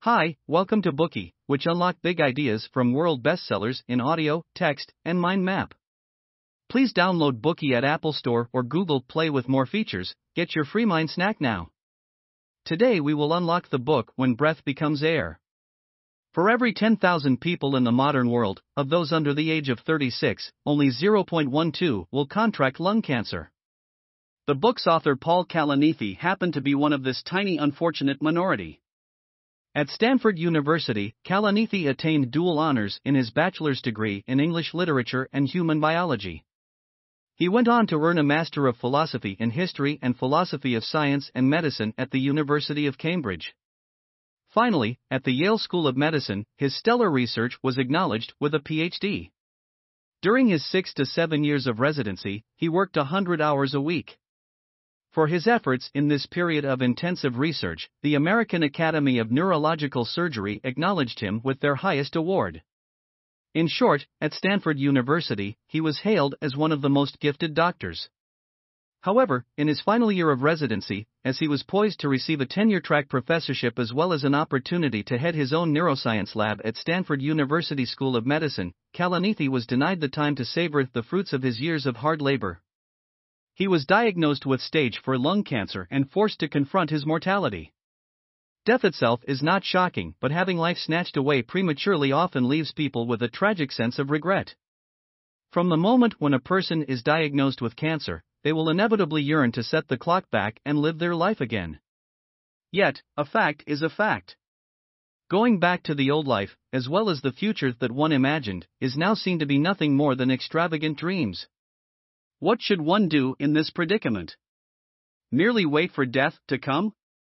Hi, welcome to Bookey, which unlock big ideas from world bestsellers in audio, text, and mind map. Please download Bookey at Apple Store or Google Play with more features. Get your free mind snack now. Today we will unlock the book When Breath Becomes Air. For every 10,000 people in the modern world, of those under the age of 36, only 0.12 will contract lung cancer. The book's author Paul Kalanithi happened to be one of this tiny unfortunate minority. At Stanford University, Kalanithi attained dual honors in his bachelor's degree in English literature and human biology. He went on to earn a Master of Philosophy in History and Philosophy of Science and Medicine at the University of Cambridge. Finally, at the Yale School of Medicine, his stellar research was acknowledged with a PhD. During his 6 to 7 years of residency, he worked 100 hours a week. For his efforts in this period of intensive research, the American Academy of Neurological Surgery acknowledged him with their highest award. In short, at Stanford University, he was hailed as one of the most gifted doctors. However, in his final year of residency, as he was poised to receive a tenure-track professorship as well as an opportunity to head his own neuroscience lab at Stanford University School of Medicine, Kalanithi was denied the time to savor the fruits of his years of hard labor. He was diagnosed with stage 4 lung cancer and forced to confront his mortality. Death itself is not shocking, but having life snatched away prematurely often leaves people with a tragic sense of regret. From the moment when a person is diagnosed with cancer, they will inevitably yearn to set the clock back and live their life again. Yet, a fact is a fact. Going back to the old life, as well as the future that one imagined, is now seen to be nothing more than extravagant dreams. What should one do in this predicament? Merely wait for death to come?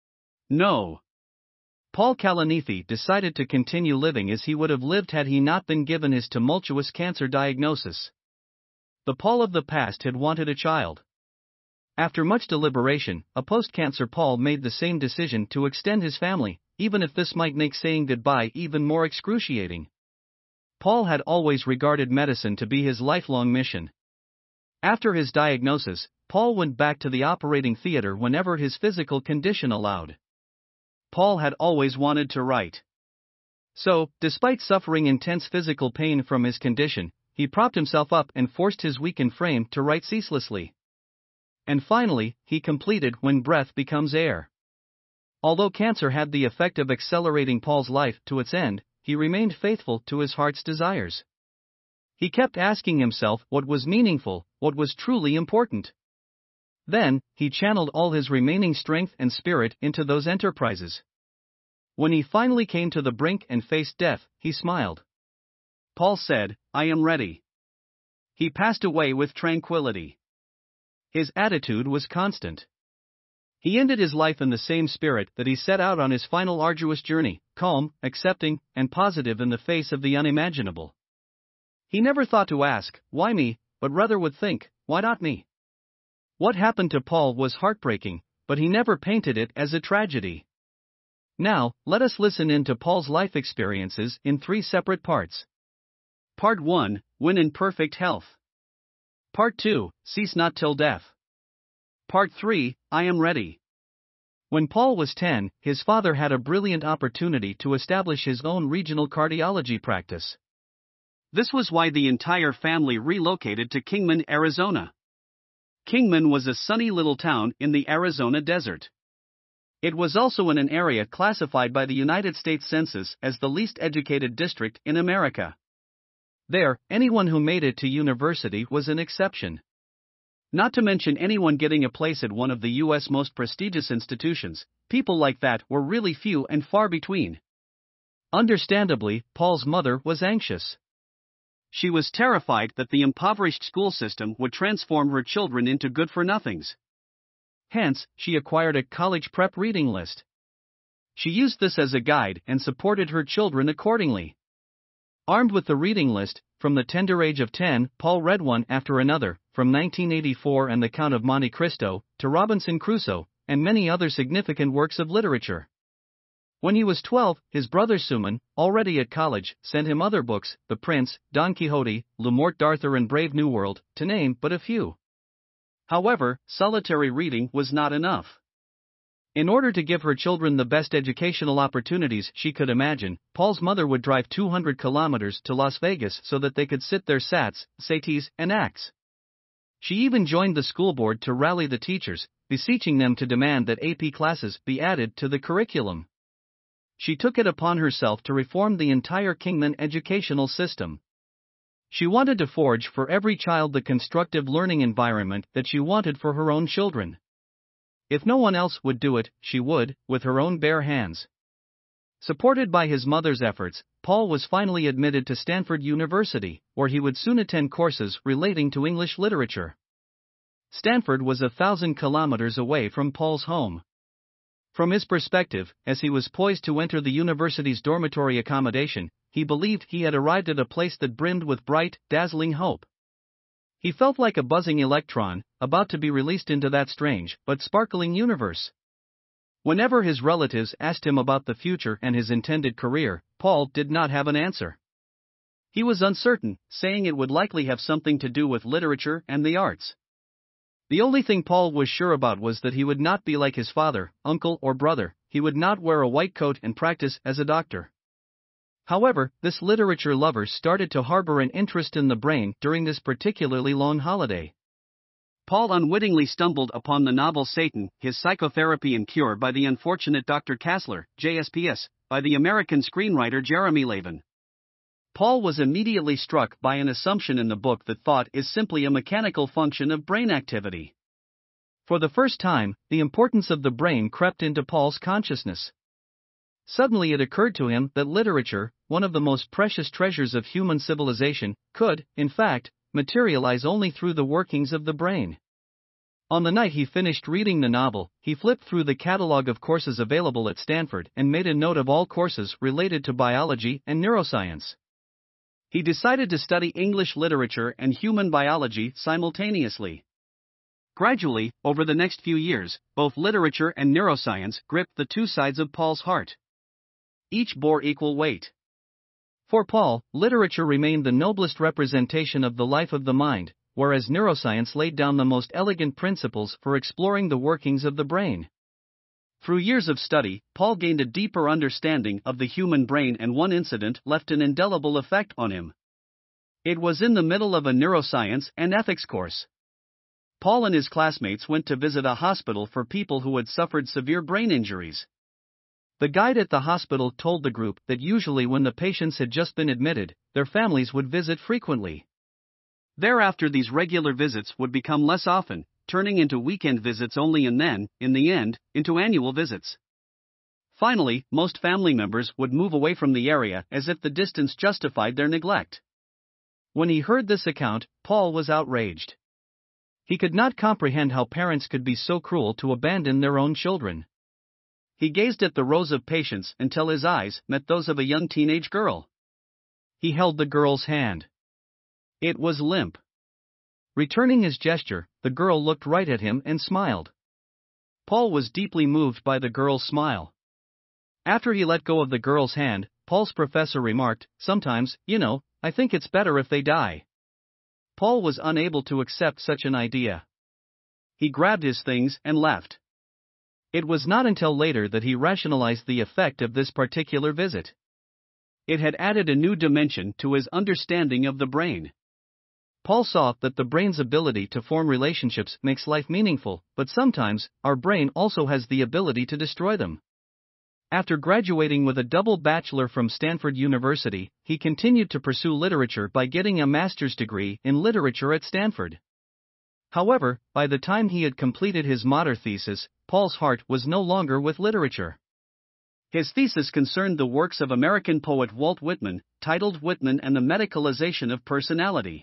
No. Paul Kalanithi decided to continue living as he would have lived had he not been given his tumultuous cancer diagnosis. The Paul of the past had wanted a child. After much deliberation, a post-cancer Paul made the same decision to extend his family, even if this might make saying goodbye even more excruciating. Paul had always regarded medicine to be his lifelong mission. After his diagnosis, Paul went back to the operating theater whenever his physical condition allowed. Paul had always wanted to write. So, despite suffering intense physical pain from his condition, he propped himself up and forced his weakened frame to write ceaselessly. And finally, he completed When Breath Becomes Air. Although cancer had the effect of accelerating Paul's life to its end, he remained faithful to his heart's desires. He kept asking himself what was meaningful, what was truly important. Then, he channeled all his remaining strength and spirit into those enterprises. When he finally came to the brink and faced death, he smiled. Paul said, "I am ready." He passed away with tranquility. His attitude was constant. He ended his life in the same spirit that he set out on his final arduous journey, calm, accepting, and positive in the face of the unimaginable. He never thought to ask, "Why me?" but rather would think, "Why not me?" What happened to Paul was heartbreaking, but he never painted it as a tragedy. Now, let us listen in to Paul's life experiences in 3 separate parts. Part 1, When in Perfect Health. Part 2, Cease Not Till Death. Part 3, I Am Ready. When Paul was 10, his father had a brilliant opportunity to establish his own regional cardiology practice. This was why the entire family relocated to Kingman, Arizona. Kingman was a sunny little town in the Arizona desert. It was also in an area classified by the United States Census as the least educated district in America. There, anyone who made it to university was an exception. Not to mention anyone getting a place at one of the U.S. most prestigious institutions, people like that were really few and far between. Understandably, Paul's mother was anxious. She was terrified that the impoverished school system would transform her children into good-for-nothings. Hence, she acquired a college prep reading list. She used this as a guide and supported her children accordingly. Armed with the reading list, from the tender age of 10, Paul read one after another, from 1984 and The Count of Monte Cristo, to Robinson Crusoe, and many other significant works of literature. When he was 12, his brother Suman, already at college, sent him other books, The Prince, Don Quixote, Le Morte d'Arthur and Brave New World, to name but a few. However, solitary reading was not enough. In order to give her children the best educational opportunities she could imagine, Paul's mother would drive 200 kilometers to Las Vegas so that they could sit their SATs, SATs, and ACTs. She even joined the school board to rally the teachers, beseeching them to demand that AP classes be added to the curriculum. She took it upon herself to reform the entire Kingman educational system. She wanted to forge for every child the constructive learning environment that she wanted for her own children. If no one else would do it, she would, with her own bare hands. Supported by his mother's efforts, Paul was finally admitted to Stanford University, where he would soon attend courses relating to English literature. Stanford was 1,000 kilometers away from Paul's home. From his perspective, as he was poised to enter the university's dormitory accommodation, he believed he had arrived at a place that brimmed with bright, dazzling hope. He felt like a buzzing electron, about to be released into that strange, but sparkling universe. Whenever his relatives asked him about the future and his intended career, Paul did not have an answer. He was uncertain, saying it would likely have something to do with literature and the arts. The only thing Paul was sure about was that he would not be like his father, uncle, or brother. He would not wear a white coat and practice as a doctor. However, this literature lover started to harbor an interest in the brain during this particularly long holiday. Paul unwittingly stumbled upon the novel Satan, His Psychotherapy and Cure by the unfortunate Dr. Kassler, JSPS, by the American screenwriter Jeremy Lavin. Paul was immediately struck by an assumption in the book that thought is simply a mechanical function of brain activity. For the first time, the importance of the brain crept into Paul's consciousness. Suddenly it occurred to him that literature, one of the most precious treasures of human civilization, could, in fact, materialize only through the workings of the brain. On the night he finished reading the novel, he flipped through the catalog of courses available at Stanford and made a note of all courses related to biology and neuroscience. He decided to study English literature and human biology simultaneously. Gradually, over the next few years, both literature and neuroscience gripped the two sides of Paul's heart. Each bore equal weight. For Paul, literature remained the noblest representation of the life of the mind, whereas neuroscience laid down the most elegant principles for exploring the workings of the brain. Through years of study, Paul gained a deeper understanding of the human brain, and one incident left an indelible effect on him. It was in the middle of a neuroscience and ethics course. Paul and his classmates went to visit a hospital for people who had suffered severe brain injuries. The guide at the hospital told the group that usually when the patients had just been admitted, their families would visit frequently. Thereafter, these regular visits would become less often, turning into weekend visits only, and then, in the end, into annual visits. Finally, most family members would move away from the area as if the distance justified their neglect. When he heard this account, Paul was outraged. He could not comprehend how parents could be so cruel to abandon their own children. He gazed at the rows of patients until his eyes met those of a young teenage girl. He held the girl's hand. It was limp. Returning his gesture, the girl looked right at him and smiled. Paul was deeply moved by the girl's smile. After he let go of the girl's hand, Paul's professor remarked, "Sometimes, I think it's better if they die." Paul was unable to accept such an idea. He grabbed his things and left. It was not until later that he rationalized the effect of this particular visit. It had added a new dimension to his understanding of the brain. Paul saw that the brain's ability to form relationships makes life meaningful, but sometimes, our brain also has the ability to destroy them. After graduating with a double bachelor from Stanford University, he continued to pursue literature by getting a master's degree in literature at Stanford. However, by the time he had completed his master thesis, Paul's heart was no longer with literature. His thesis concerned the works of American poet Walt Whitman, titled Whitman and the Medicalization of Personality.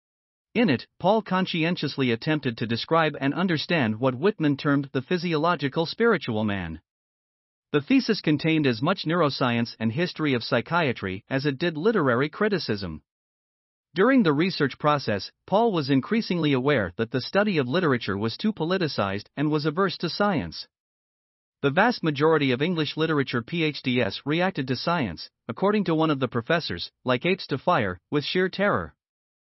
In it, Paul conscientiously attempted to describe and understand what Whitman termed the physiological spiritual man. The thesis contained as much neuroscience and history of psychiatry as it did literary criticism. During the research process, Paul was increasingly aware that the study of literature was too politicized and was averse to science. The vast majority of English literature PhDs reacted to science, according to one of the professors, like apes to fire, with sheer terror.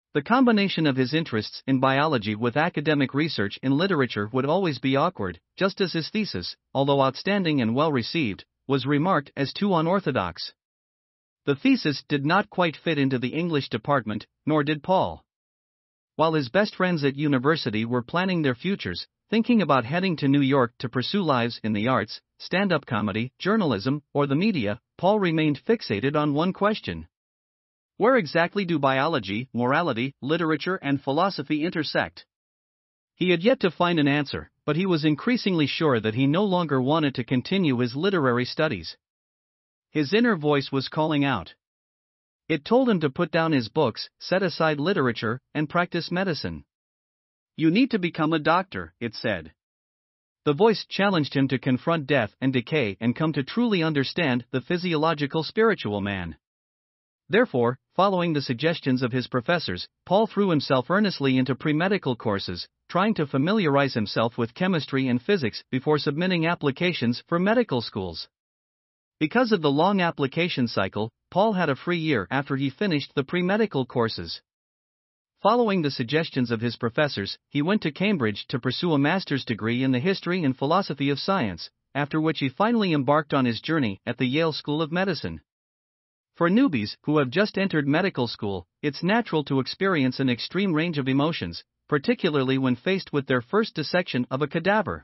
The combination of his interests in biology with academic research in literature would always be awkward, just as his thesis, although outstanding and well received, was remarked as too unorthodox. The thesis did not quite fit into the English department, nor did Paul. While his best friends at university were planning their futures, thinking about heading to New York to pursue lives in the arts, stand-up comedy, journalism, or the media, Paul remained fixated on one question. Where exactly do biology, morality, literature, and philosophy intersect? He had yet to find an answer, but he was increasingly sure that he no longer wanted to continue his literary studies. His inner voice was calling out. It told him to put down his books, set aside literature, and practice medicine. You need to become a doctor, it said. The voice challenged him to confront death and decay and come to truly understand the physiological spiritual man. Therefore, following the suggestions of his professors, Paul threw himself earnestly into pre-medical courses, trying to familiarize himself with chemistry and physics before submitting applications for medical schools. Because of the long application cycle, Paul had a free year after he finished the pre-medical courses. Following the suggestions of his professors, he went to Cambridge to pursue a master's degree in the history and philosophy of science, after which he finally embarked on his journey at the Yale School of Medicine. For newbies who have just entered medical school, it's natural to experience an extreme range of emotions, particularly when faced with their first dissection of a cadaver.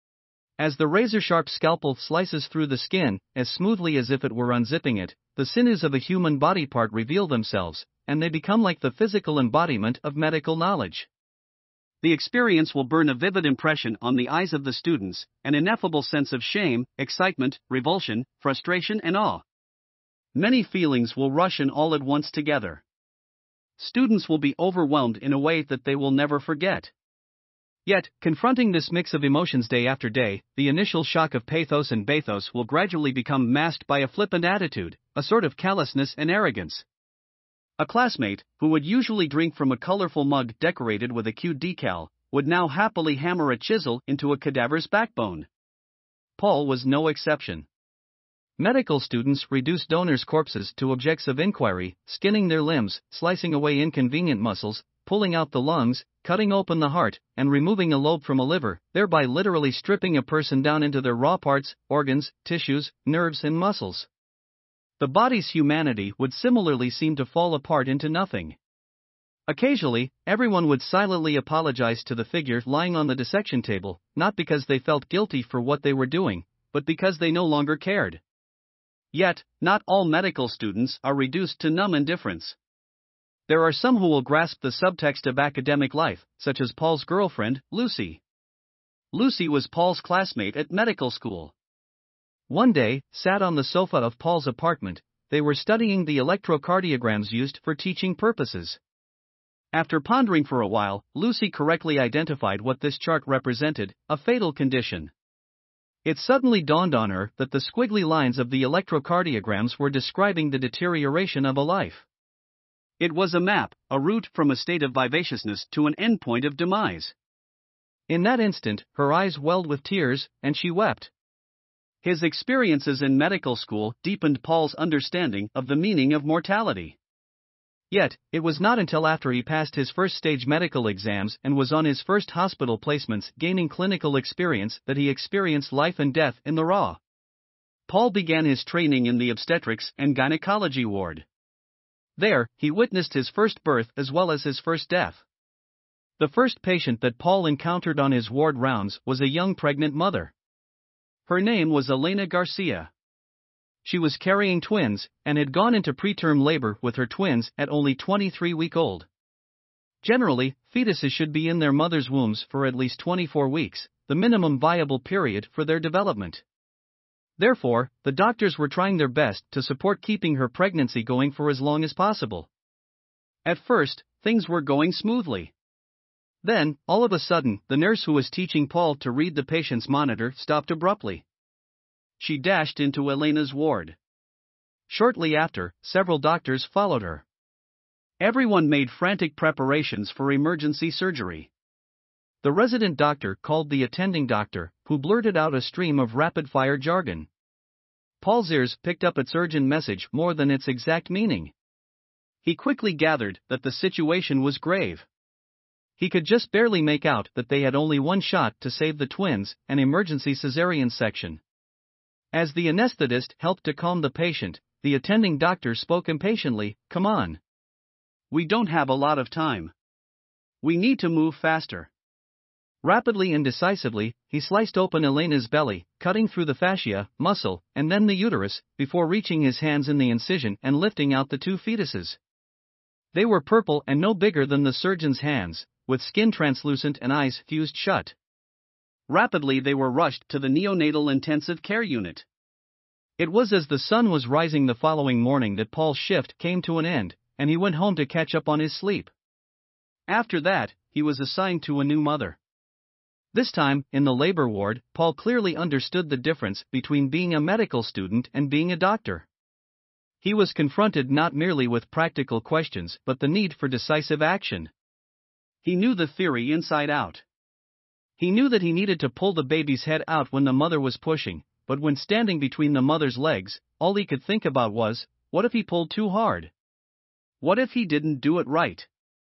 As the razor-sharp scalpel slices through the skin, as smoothly as if it were unzipping it, the sinews of a human body part reveal themselves, and they become like the physical embodiment of medical knowledge. The experience will burn a vivid impression on the eyes of the students, an ineffable sense of shame, excitement, revulsion, frustration, and awe. Many feelings will rush in all at once together. Students will be overwhelmed in a way that they will never forget. Yet, confronting this mix of emotions day after day, the initial shock of pathos and bathos will gradually become masked by a flippant attitude, a sort of callousness and arrogance. A classmate, who would usually drink from a colorful mug decorated with a cute decal, would now happily hammer a chisel into a cadaver's backbone. Paul was no exception. Medical students reduce donors' corpses to objects of inquiry, skinning their limbs, slicing away inconvenient muscles, pulling out the lungs, cutting open the heart, and removing a lobe from a liver, thereby literally stripping a person down into their raw parts, organs, tissues, nerves, and muscles. The body's humanity would similarly seem to fall apart into nothing. Occasionally, everyone would silently apologize to the figure lying on the dissection table, not because they felt guilty for what they were doing, but because they no longer cared. Yet, not all medical students are reduced to numb indifference. There are some who will grasp the subtext of academic life, such as Paul's girlfriend, Lucy. Lucy was Paul's classmate at medical school. One day, sat on the sofa of Paul's apartment, they were studying the electrocardiograms used for teaching purposes. After pondering for a while, Lucy correctly identified what this chart represented, a fatal condition. It suddenly dawned on her that the squiggly lines of the electrocardiograms were describing the deterioration of a life. It was a map, a route from a state of vivaciousness to an endpoint of demise. In that instant, her eyes welled with tears, and she wept. His experiences in medical school deepened Paul's understanding of the meaning of mortality. Yet, it was not until after he passed his first-stage medical exams and was on his first hospital placements gaining clinical experience that he experienced life and death in the raw. Paul began his training in the obstetrics and gynecology ward. There, he witnessed his first birth as well as his first death. The first patient that Paul encountered on his ward rounds was a young pregnant mother. Her name was Elena Garcia. She was carrying twins, and had gone into preterm labor with her twins at only 23 weeks old. Generally, fetuses should be in their mother's wombs for at least 24 weeks, the minimum viable period for their development. Therefore, the doctors were trying their best to support keeping her pregnancy going for as long as possible. At first, things were going smoothly. Then, all of a sudden, the nurse who was teaching Paul to read the patient's monitor stopped abruptly. She dashed into Elena's ward. Shortly after, several doctors followed her. Everyone made frantic preparations for emergency surgery. The resident doctor called the attending doctor, who blurted out a stream of rapid-fire jargon. Paul's ears picked up its urgent message more than its exact meaning. He quickly gathered that the situation was grave. He could just barely make out that they had only one shot to save the twins, an emergency cesarean section. As the anesthetist helped to calm the patient, the attending doctor spoke impatiently, "Come on. We don't have a lot of time. We need to move faster." Rapidly and decisively, he sliced open Elena's belly, cutting through the fascia, muscle, and then the uterus, before reaching his hands in the incision and lifting out the two fetuses. They were purple and no bigger than the surgeon's hands, with skin translucent and eyes fused shut. Rapidly they were rushed to the neonatal intensive care unit. It was as the sun was rising the following morning that Paul's shift came to an end, and he went home to catch up on his sleep. After that, he was assigned to a new mother. This time, in the labor ward, Paul clearly understood the difference between being a medical student and being a doctor. He was confronted not merely with practical questions but the need for decisive action. He knew the theory inside out. He knew that he needed to pull the baby's head out when the mother was pushing, but when standing between the mother's legs, all he could think about was, what if he pulled too hard? What if he didn't do it right?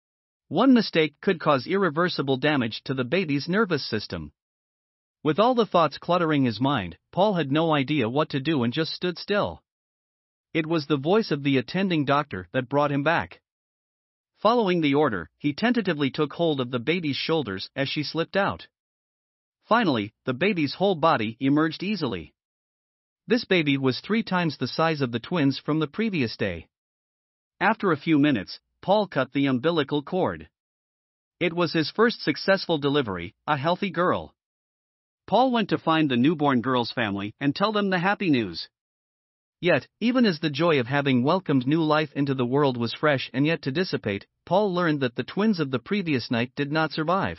One mistake could cause irreversible damage to the baby's nervous system. With all the thoughts cluttering his mind, Paul had no idea what to do and just stood still. It was the voice of the attending doctor that brought him back. Following the order, he tentatively took hold of the baby's shoulders as she slipped out. Finally, the baby's whole body emerged easily. This baby was 3 times the size of the twins from the previous day. After a few minutes, Paul cut the umbilical cord. It was his first successful delivery, a healthy girl. Paul went to find the newborn girl's family and tell them the happy news. Yet, even as the joy of having welcomed new life into the world was fresh and yet to dissipate, Paul learned that the twins of the previous night did not survive.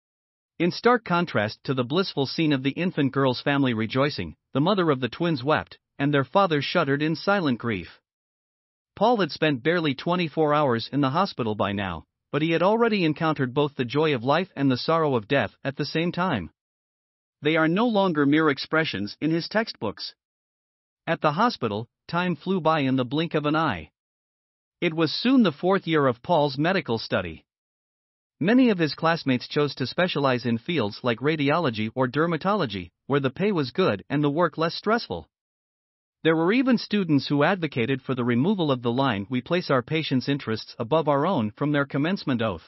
In stark contrast to the blissful scene of the infant girl's family rejoicing, the mother of the twins wept, and their father shuddered in silent grief. Paul had spent barely 24 hours in the hospital by now, but he had already encountered both the joy of life and the sorrow of death at the same time. They are no longer mere expressions in his textbooks. At the hospital, time flew by in the blink of an eye. It was soon the 4th year of Paul's medical study. Many of his classmates chose to specialize in fields like radiology or dermatology, where the pay was good and the work less stressful. There were even students who advocated for the removal of the line "We place our patients' interests above our own" from their commencement oath.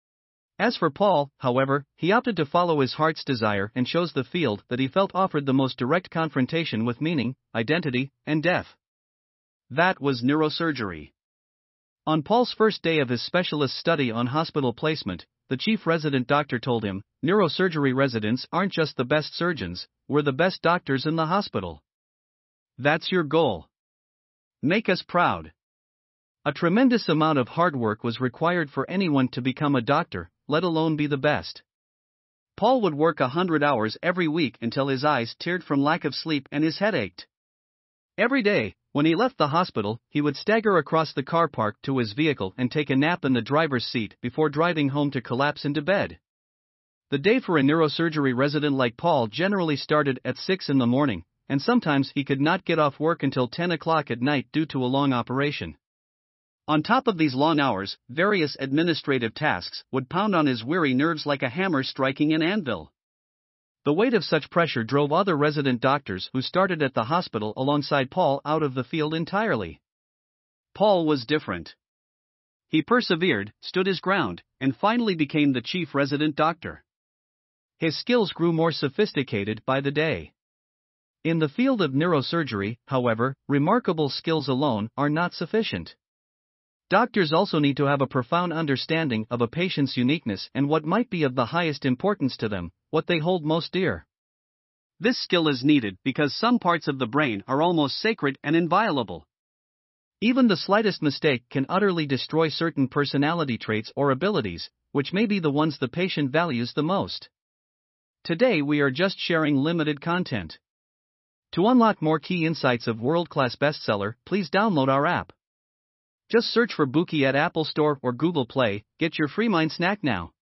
As for Paul, however, he opted to follow his heart's desire and chose the field that he felt offered the most direct confrontation with meaning, identity, and death. That was neurosurgery. On Paul's first day of his specialist study on hospital placement, the chief resident doctor told him, "Neurosurgery residents aren't just the best surgeons, we're the best doctors in the hospital. That's your goal. Make us proud." A tremendous amount of hard work was required for anyone to become a doctor, let alone be the best. Paul would work 100 hours every week until his eyes teared from lack of sleep and his head ached. Every day, when he left the hospital, he would stagger across the car park to his vehicle and take a nap in the driver's seat before driving home to collapse into bed. The day for a neurosurgery resident like Paul generally started at 6 in the morning, and sometimes he could not get off work until 10 o'clock at night due to a long operation. On top of these long hours, various administrative tasks would pound on his weary nerves like a hammer striking an anvil. The weight of such pressure drove other resident doctors who started at the hospital alongside Paul out of the field entirely. Paul was different. He persevered, stood his ground, and finally became the chief resident doctor. His skills grew more sophisticated by the day. In the field of neurosurgery, however, remarkable skills alone are not sufficient. Doctors also need to have a profound understanding of a patient's uniqueness and what might be of the highest importance to them, what they hold most dear. This skill is needed because some parts of the brain are almost sacred and inviolable. Even the slightest mistake can utterly destroy certain personality traits or abilities, which may be the ones the patient values the most. Today we are just sharing limited content. To unlock more key insights of world-class bestseller, please download our app. Just search for Bookey at Apple Store or Google Play. Get your free mind snack now.